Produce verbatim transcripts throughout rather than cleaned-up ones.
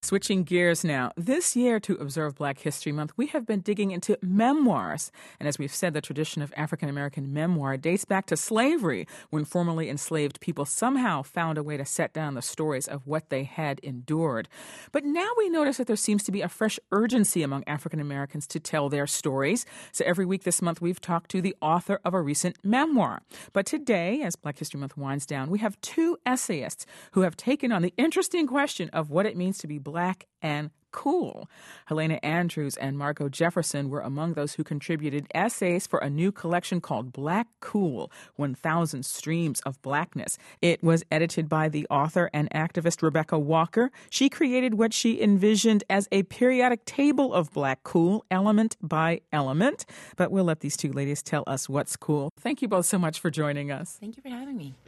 Switching gears now, this year to observe Black History Month, we have been digging into memoirs. And as we've said, the tradition of African-American memoir dates back to slavery, when formerly enslaved people somehow found a way to set down the stories of what they had endured. But now we notice that there seems to be a fresh urgency among African-Americans to tell their stories. So every week this month, we've talked to the author of a recent memoir. But today, as Black History Month winds down, we have two essayists who have taken on the interesting question of what it means to be Black and cool. Helena Andrews and Margot Jefferson were among those who contributed essays for a new collection called Black Cool, one thousand Streams of Blackness. It was edited by the author and activist Rebecca Walker. She created what she envisioned as a periodic table of Black cool, element by element. But we'll let these two ladies tell us what's cool. Thank you both so much for joining us. Thank you for having me.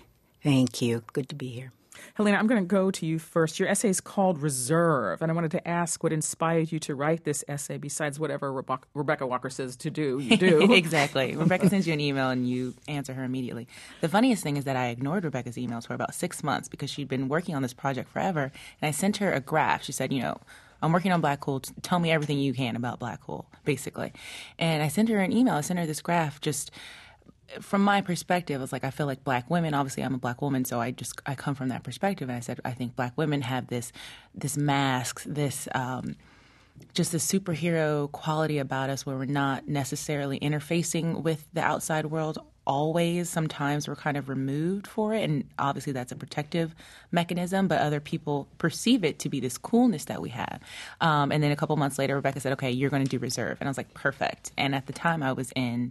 Thank you. Good to be here. Helena, I'm going to go to you first. Your essay is called Reserve, and I wanted to ask what inspired you to write this essay besides whatever Rebe- Rebecca Walker says to do, you do. Exactly. Rebecca sends you an email and you answer her immediately. The funniest thing is that I ignored Rebecca's emails for about six months because she'd been working on this project forever, and I sent her a graph. She said, you know, I'm working on Black Cool. Tell me everything you can about Black Cool, basically. And I sent her an email. I sent her this graph just... From my perspective, it's like I feel like Black women, obviously I'm a Black woman, so I just I come from that perspective. And I said, I think Black women have this this mask, this um, just this superhero quality about us where we're not necessarily interfacing with the outside world always. Sometimes we're kind of removed for it, and obviously that's a protective mechanism, but other people perceive it to be this coolness that we have. Um, and then a couple months later, Rebecca said, okay, you're going to do Reserve. And I was like, perfect. And at the time I was in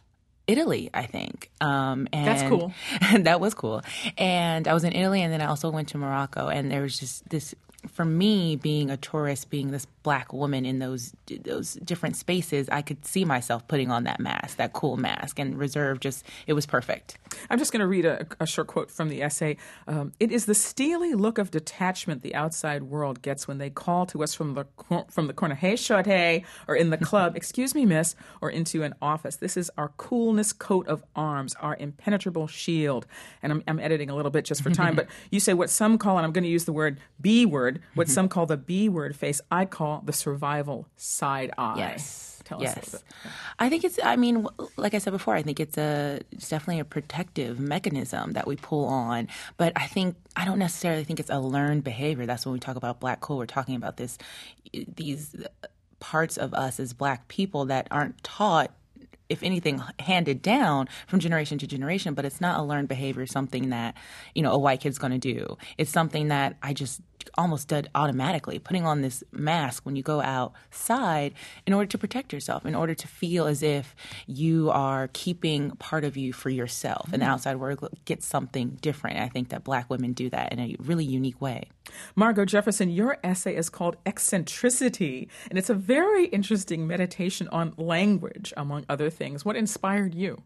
Italy, I think. Um, and That's cool. That was cool. And I was in Italy, and then I also went to Morocco. And there was just this, for me, being a tourist, being this Black woman in those those different spaces, I could see myself putting on that mask, that cool mask. And Reserve just, it was perfect. I'm just going to read a, a short quote from the essay. Um, it is the steely look of detachment the outside world gets when they call to us from the from the corner, hey, short, hey, or in the club, excuse me, miss, or into an office. This is our coolness coat of arms, our impenetrable shield. And I'm, I'm editing a little bit just for time, but you say what some call, and I'm going to use the word B word, what some call the B word face, I call the survival side eye. Yes. Tell yes. us a little bit. I think it's, I mean, like I said before, I think it's a it's definitely a protective mechanism that we pull on. But I think, I don't necessarily think it's a learned behavior. That's when we talk about Black cool. We're talking about this, these parts of us as Black people that aren't taught, if anything, handed down from generation to generation, but it's not a learned behavior, something that, you know, a white kid's going to do. It's something that I just almost did automatically, putting on this mask when you go outside in order to protect yourself, in order to feel as if you are keeping part of you for yourself, mm-hmm. and the outside world gets something different. And I think that Black women do that in a really unique way. Margot Jefferson, your essay is called Eccentricity, and it's a very interesting meditation on language, among other things. What inspired you?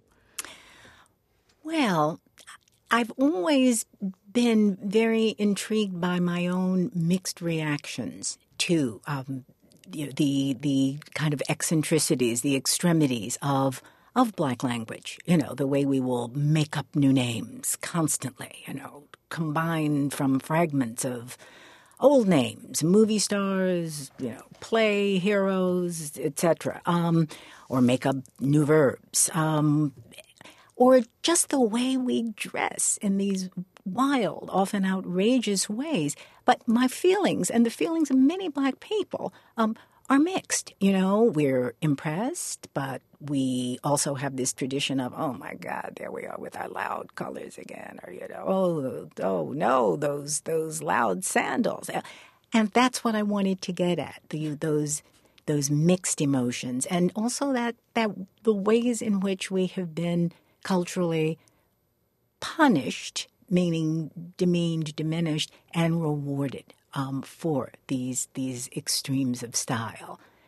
Well, I've always been very intrigued by my own mixed reactions to um, the, the the kind of eccentricities, the extremities of of Black language. You know, the way we will make up new names constantly. You know, combine from fragments of old names, movie stars, you know, play heroes, et cetera, um, or make up new verbs. Um, Or just the way we dress in these wild, often outrageous ways. But my feelings and the feelings of many Black people um, are mixed. You know, we're impressed, but we also have this tradition of, oh, my God, there we are with our loud colors again. Or, you know, oh, oh no, those those loud sandals. And that's what I wanted to get at, the, those those mixed emotions. And also that, that the ways in which we have been culturally punished, meaning demeaned, diminished, and rewarded um, for these these extremes of style.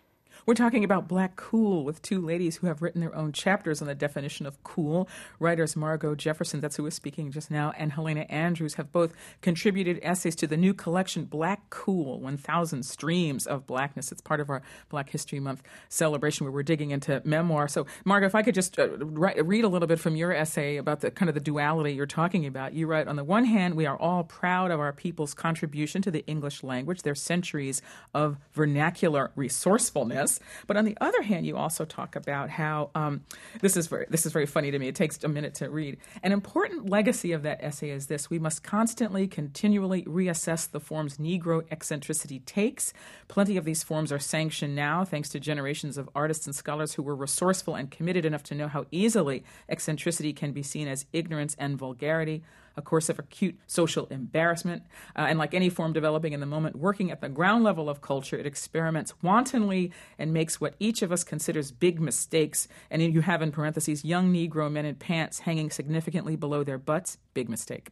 We're talking about Black Cool with two ladies who have written their own chapters on the definition of cool. Writers Margot Jefferson, that's who was speaking just now, and Helena Andrews have both contributed essays to the new collection Black Cool, one thousand Streams of Blackness. It's part of our Black History Month celebration where we're digging into memoir. So, Margot, if I could just uh, write, read a little bit from your essay about the kind of the duality you're talking about. You write, on the one hand, we are all proud of our people's contribution to the English language, their centuries of vernacular resourcefulness. But on the other hand, you also talk about how um, this is very this is very funny to me. It takes a minute to read. An important legacy of that essay is this: we must constantly, continually reassess the forms Negro eccentricity takes. Plenty of these forms are sanctioned now, thanks to generations of artists and scholars who were resourceful and committed enough to know how easily eccentricity can be seen as ignorance and vulgarity, a course of acute social embarrassment. Uh, and like any form developing in the moment, working at the ground level of culture, it experiments wantonly and makes what each of us considers big mistakes. And you have in parentheses, young Negro men in pants hanging significantly below their butts, big mistake.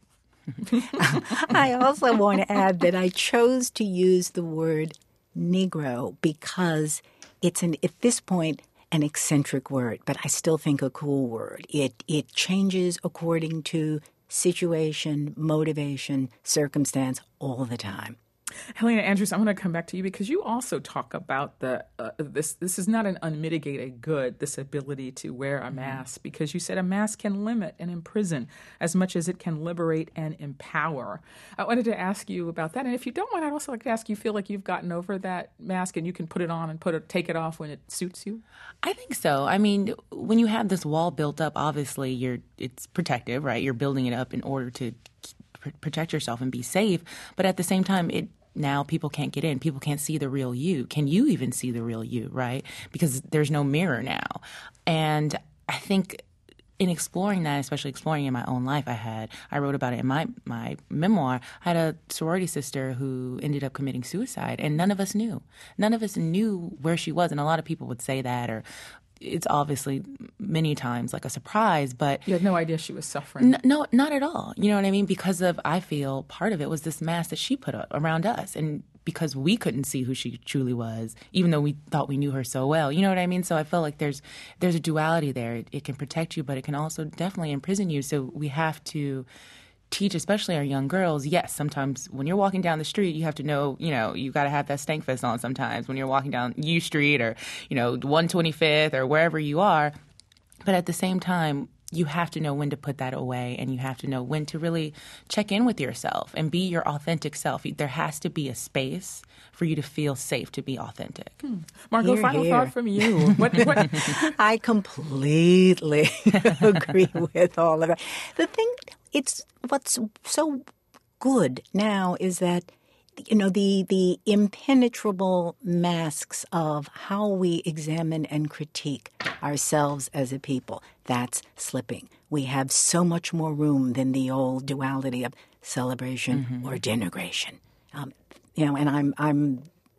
I also want to add that I chose to use the word Negro because it's an, at this point, an eccentric word, but I still think a cool word. It it changes according to situation, motivation, circumstance all the time. Helena Andrews, I want to come back to you because you also talk about the uh, this. This is not an unmitigated good, this ability to wear a mask, because you said a mask can limit and imprison as much as it can liberate and empower. I wanted to ask you about that, and if you don't mind, I'd also like to ask you, feel like you've gotten over that mask and you can put it on and put it, take it off when it suits you? I think so. I mean, when you have this wall built up, obviously you're it's protective, right? You're building it up in order to pr- protect yourself and be safe, but at the same time, it now people can't get in. People can't see the real you. Can you even see the real you, right? Because there's no mirror now. And I think in exploring that, especially exploring in my own life, I had, I wrote about it in my, my memoir. I had a sorority sister who ended up committing suicide, and none of us knew. None of us knew where she was. And a lot of people would say that, or it's obviously many times like a surprise, but you had no idea she was suffering. N- no, not at all. You know what I mean? Because of, I feel part of it was this mask that she put up around us, and because we couldn't see who she truly was, even though we thought we knew her so well. You know what I mean? So I feel like there's there's a duality there. It, it can protect you, but it can also definitely imprison you. So we have to teach, especially our young girls, yes, sometimes when you're walking down the street, you have to know, you know, you got to have that stank fist on sometimes when you're walking down U Street or, you know, one twenty-fifth or wherever you are. But at the same time, you have to know when to put that away, and you have to know when to really check in with yourself and be your authentic self. There has to be a space for you to feel safe to be authentic. Hmm. Margot, here, final here. thought from you. What, what? I completely agree with all of it. The thing, it's what's so good now is that, you know, the the impenetrable masks of how we examine and critique ourselves as a people, that's slipping. We have so much more room than the old duality of celebration mm-hmm. or denigration. Um, you know, and I'm I'm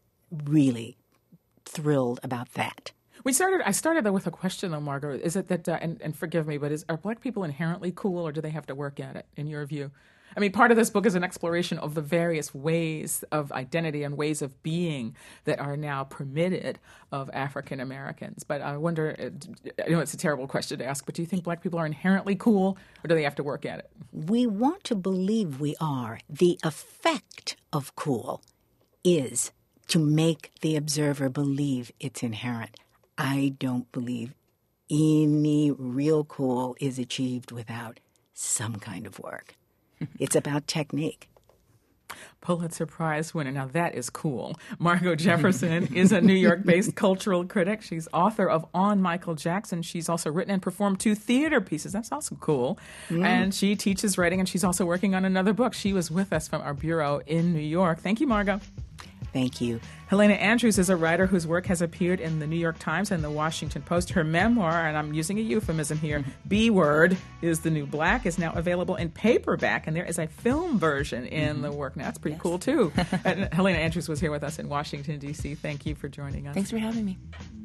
really thrilled about that. We started. I started though with a question, though, Margot. Is it that? Uh, and, and forgive me, but is are Black people inherently cool, or do they have to work at it? In your view, I mean, part of this book is an exploration of the various ways of identity and ways of being that are now permitted of African Americans. But I wonder. I know it's a terrible question to ask, but do you think Black people are inherently cool, or do they have to work at it? We want to believe we are. The effect of cool is to make the observer believe it's inherent. I don't believe any real cool is achieved without some kind of work. It's about technique. Pulitzer Prize winner. Now that is cool. Margot Jefferson is a New York-based cultural critic. She's author of On Michael Jackson. She's also written and performed two theater pieces. That's also cool. Mm. And she teaches writing, and she's also working on another book. She was with us from our bureau in New York. Thank you, Margot. Thank you. Helena Andrews is a writer whose work has appeared in the New York Times and the Washington Post. Her memoir, and I'm using a euphemism here, B-Word is the New Black, is now available in paperback, and there is a film version in mm-hmm. the work. Now, that's pretty yes. cool, too. And Helena Andrews was here with us in Washington, D C. Thank you for joining us. Thanks for having me.